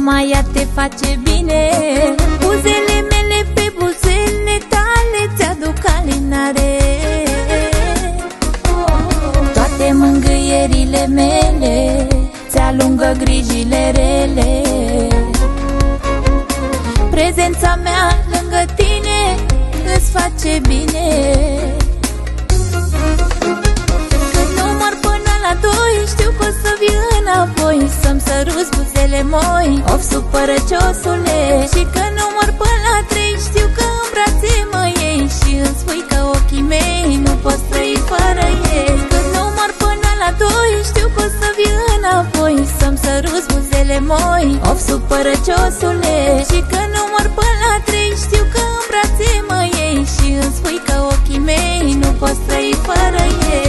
numai ea te face bine. Buzele mele pe buzele tale ți-aduc alinare. Toate mângâierile mele ți-alungă grijile rele. Prezența mea lângă tine îți face bine. Când număr până la 2, știu că o să vii înapoi să-mi săruți buzele moi, of supărăciosule. Și când număr până la 3, știu că în brațe mă iei și îmi spui că ochii mei nu pot trăi fără ei. Când număr până la 2, știu că o să vii înapoi să-mi săruți buzele moi, of supărăciosule. Și când număr până la 3, știu că în brațe mă iei și îmi spui că ochii mei nu pot trăi fără ei.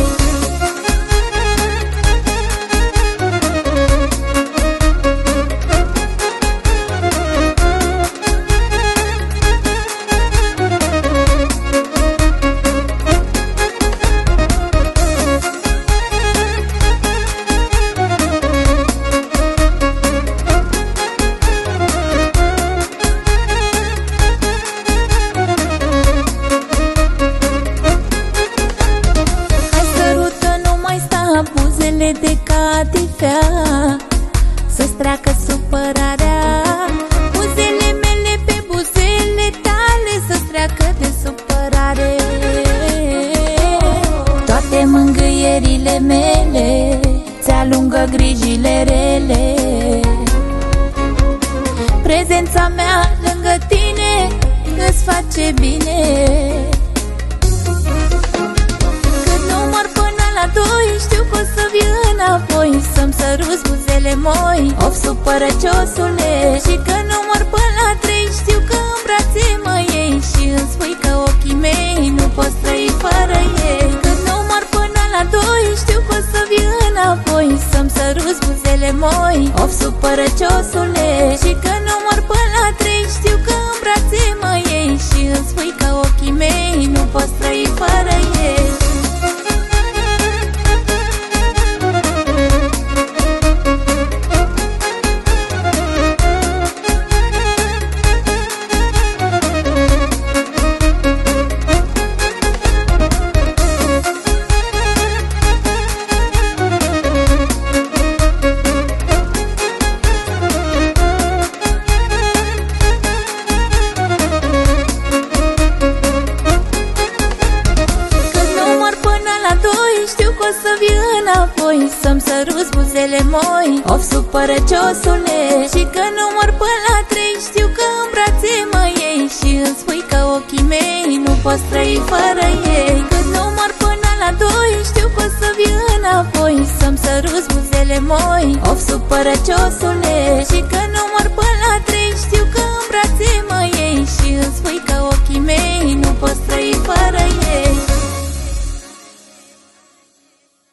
Buzele de catifea să-ți treacă supărarea. Buzele mele pe buzele tale să-ți treacă de supărare. Toate mângâierile mele ți-alungă grijile rele. Prezența mea lângă tine îți face bine. La 2, știu că o să vii înapoi să-mi săruți buzele moi, of supărăciosule. Și când număr până la 3, știu că în brațe mă iei și îmi spui că ochii mei nu pot trăi fără ei. Când număr până la 2, știu că o să vii înapoi să-mi săruți buzele moi, of supărăciosule. Și când număr până la 3, știu că în brațe mă iei și îmi spui că ochii mei nu pot trăi fără ei. Știu că o să vii înapoi să-mi săruți buzele moi, of supărăciosule. Și când număr până la 3, știu că în brațe mă iei și îmi spui că ochii mei nu pot trăi fără ei. Când număr până la 2, știu că o să vii înapoi să-mi săruți buzele moi, of supărăciosule. Și când